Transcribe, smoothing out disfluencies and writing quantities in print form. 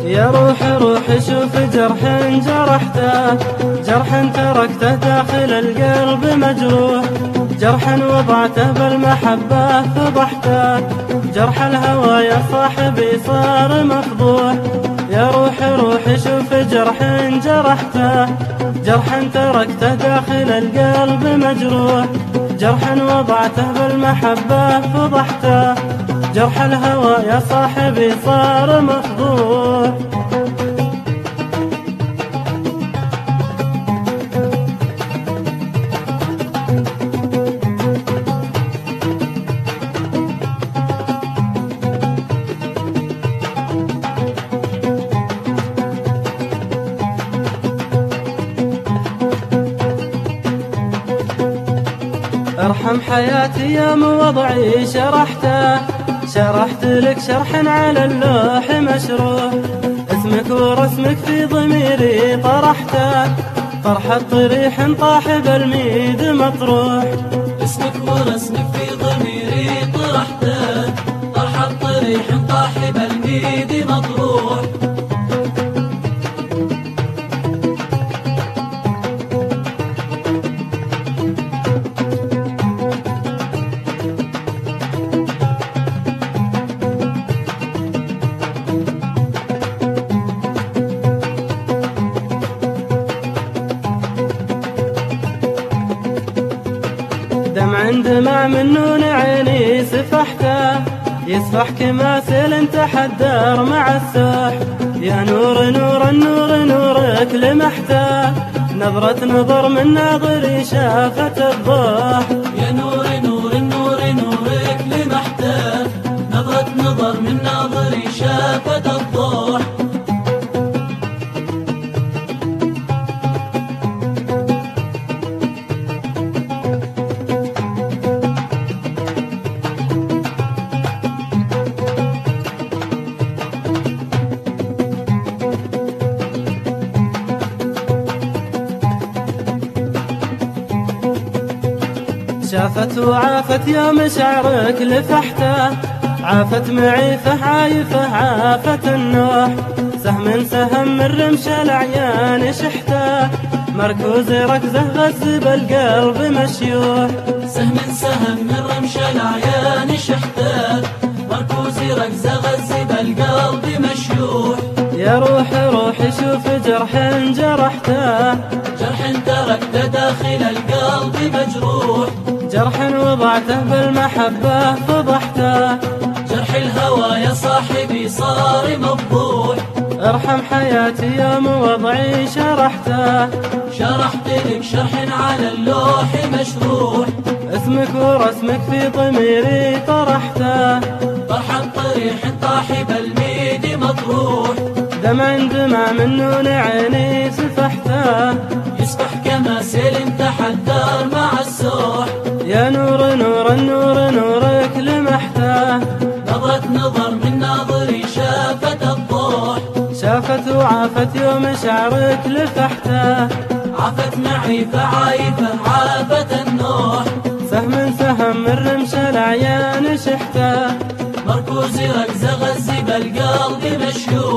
يا روحي روحي شوف جرح جرحته، جرح تركته داخل القلب مجروح، جرح وضعته بالمحبة فضحته، جرح الهوى يا صاحبي صار مفضوح. يا روحي روحي شوف جرح جرحته، جرح تركته داخل القلب مجروح، جرح وضعته بالمحبة فضحته، جرح الهوى يا صاحبي صار مفضوح. ارحم حياتي يا وضعي شرحته، شرحت لك شرح على اللوح مشروح، اسمك ورسمك في ضميري طرحته، طرحة طريح طاح بالميد مطروح. اسمك ورسمك في ضميري طرحته، طرحة طريح طاح بالميد مطروح. دمع دمع من نون عيني سفحته، يسفح كما سيل تحدر مع السوح. يا نور نور النور نورك لمحته، نظرة نظر من ناظري شافت الضوح. يا نور نور النور نورك لمحته، نظرة نظر من ناظري شافت الضوح. شافت وعافت يا مشاعرك لفحته، عافت معيفة عايفة عافت النوح، سهم سهم من رمش الأعيان شحته، مركوز ركزه غزب القلب مشيوح. سهم سهم من رمش الأعيان شحته، مركوز ركزه غزب القلب مشيوح. يا روحي روحي شوف جرح جرحته، جرح تركته داخل القلب مجروح، جرح وضعته بالمحبة فضحته، جرح الهوى يا صاحبي صار مفضوح. ارحم حياتي يا وضعي شرحته، شرحت لك شرح على اللوح مشروح، اسمك ورسمك في ضميري طرحته، طرحة طريح طاح بالميد مطروح. دمع دمع من نون عيني سفحته، يسبح كما سيل تحدر مع السوح. يا نور نور النور نورك لمحته، نظرة نظر من ناظري شافت الضوح. شافت وعافت يوم شعرك لفحته، عافت معيفة عايفة عافت النوح، سهم سهم من رمش الأعيان شحته، مركوز ركزه غزب القلب مشيوح.